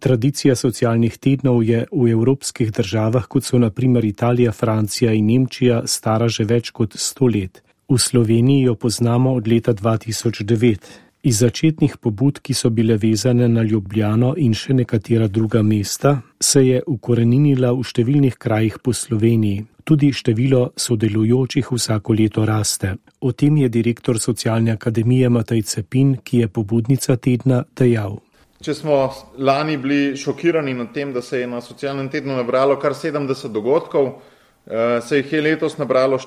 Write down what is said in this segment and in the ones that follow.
Tradicija socialnih tednov je v evropskih državah, kot so na primer Italija, Francija in Nemčija, stara že več kot 100 let. V Sloveniji jo poznamo od leta 2009. Iz začetnih pobud, ki so bile vezane na Ljubljano in še nekatera druga mesta, se je ukoreninila v številnih krajih po Sloveniji. Tudi število sodelujočih vsako leto raste. O tem je direktor Socialne akademije Matej Cepin, ki je pobudnica tedna, dejal. Če smo lani bili šokirani nad tem, da se je na socialnem tednu nabralo kar 70 dogodkov, se jih je letos nabralo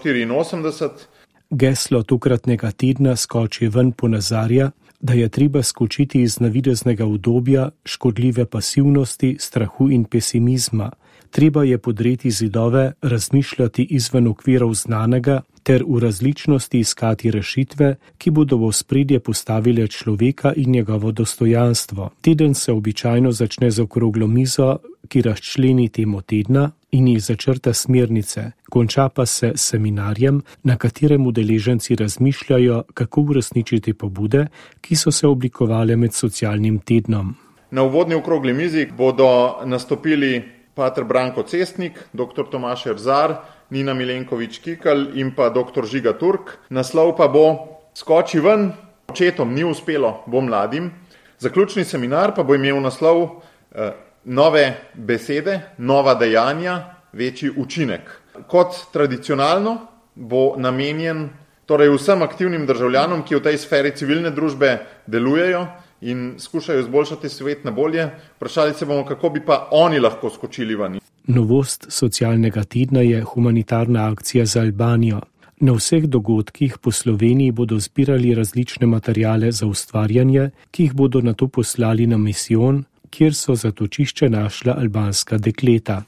84. Geslo tokratnega tedna Skoči ven ponazarja, da je treba skočiti iz navideznega udobja, škodljive pasivnosti, strahu in pesimizma. Treba je podreti zidove, razmišljati izven okvirov znanega ter v različnosti iskati rešitve, ki bodo v ospredje postavile človeka in njegovo dostojanstvo. Teden se običajno začne z okroglo mizo, ki razčleni temo tedna in jih začrta smernice. Konča pa se s seminarjem, na katerem udeleženci razmišljajo, kako uresničiti pobude, ki so se oblikovale med socialnim tednom. Na uvodni okrogli mizi bodo nastopili pater Branko Cestnik, dr. Tomaž Erzar, Nina Milenkovič-Kikl in pa dr. Žiga Turk. Naslov pa bo Skoči ven, očetom ni uspelo, bo mladim. Zaključni seminar pa bo imel naslov Nove besede, nova dejanja, večji učinek. Kot tradicionalno bo namenjen torej vsem aktivnim državljanom, ki v tej sferi civilne družbe delujejo in skušajo izboljšati svet na bolje. Vprašali se bomo, kako bi pa oni lahko skočili ven. Novost socialnega tedna je humanitarna akcija za Albanijo. Na vseh dogodkih po Sloveniji bodo zbirali različne materiale za ustvarjanje, ki jih bodo nato poslali na misijon, kjer so zatočišče našla albanska dekleta.